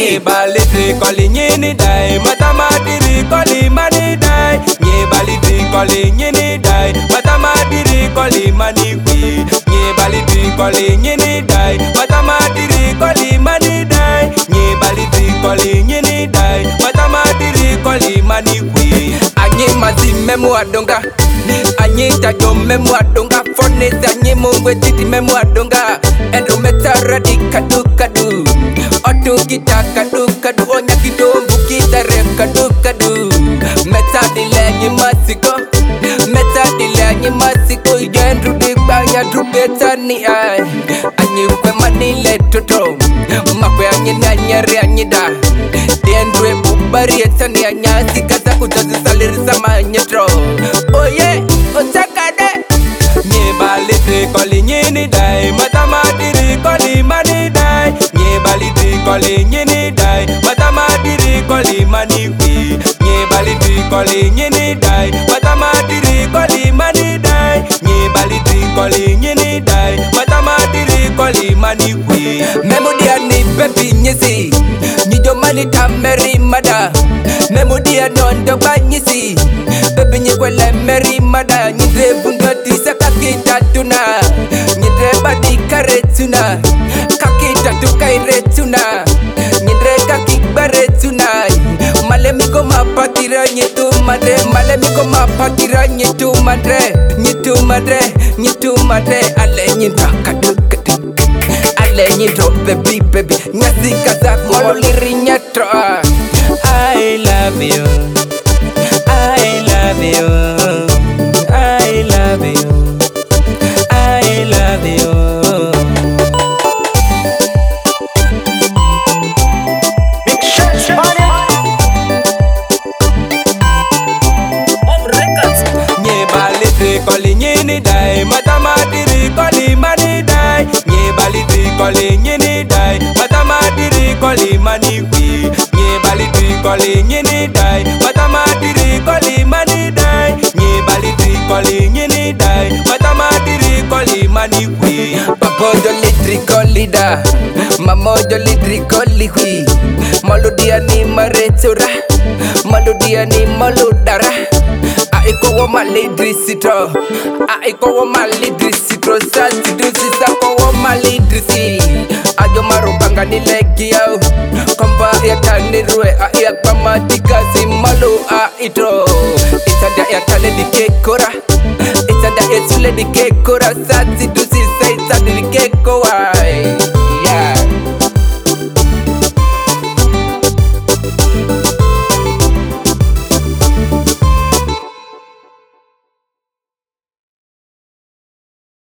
Nye baliti koli nyini dai, matamatiri koli mani dai. Nye baliti koli nyini dai, matamatiri koli mani kwi. Nye baliti koli nyini dai, matamatiri koli mani dai. Nye baliti koli nyini dai, matamatiri koli mani kwi. Anyi mazi memu adonga, anyi tajo memu adonga. Fornes anyi mungwe titi memu adonga. Endo metara di kadu kadu. Otu kita kadu kadu. Onya kidombu kita rem kadu kadu. Meta dile anyi masiko, meta dile anyi masiko. Yendu di banya drubeta ni ay. Anyi kwe manile toto, makwe anyi nanyari anyi da. Dendwe bubari etani anyasi kata kutazi saliri sama nyetro. Oh yeah, otakade. Nye baliti koli nyini dai, matamatiri koli mani dai. Nye baliti koli nyini dai, matamatiri koli mani kwi. Nye baliti koli nyini dai, matamatiri koli mani dai. Nye baliti koli nyini dai, matamatiri koli mani kwi. Memodia ni baby nyisi, nyijo mani tameri mada. Memodia nondo banyisi, baby nyikwele meri mada. Nyidre bundoti sakakita tuna, nyidre badi karetuna, kakita tukairetuna, nyidre kakikbaretuna. Malemiko mapatira nyitu madre, malemiko mapatira nyitu madre, nyitu madre, nyitu madre. Ale nyidra kadukadu, ale nyidro baby baby, nyasi kazak moliri nyatro. I love you, I love you, I love you, I love you. Big shots on records. Nye baliti koli nyini dai, matamatiri koli mani dai. Nye baliti koli nyini dai, matamatiri koli mani kwi. Nye baliti koli nyini dai, matamatiri koli mani dai. Nye baliti koli nyini dai, matamatiri koli mani kwi. Papojo litri koli da, mamojo litri koli hui. Maludia ni maretura, maludia ni maludara. Aiko wa malidri sitro, aiko wa malidri sitro. Sasi dusi sako wa malidri si. Ajo marubanga ni legi yao, kompa ya tani rue. Aia kama tika si malu aitro. Isanda ya tale di kekora, isanda ya sule di kekora. Sasi dusi say sadi di kekowa.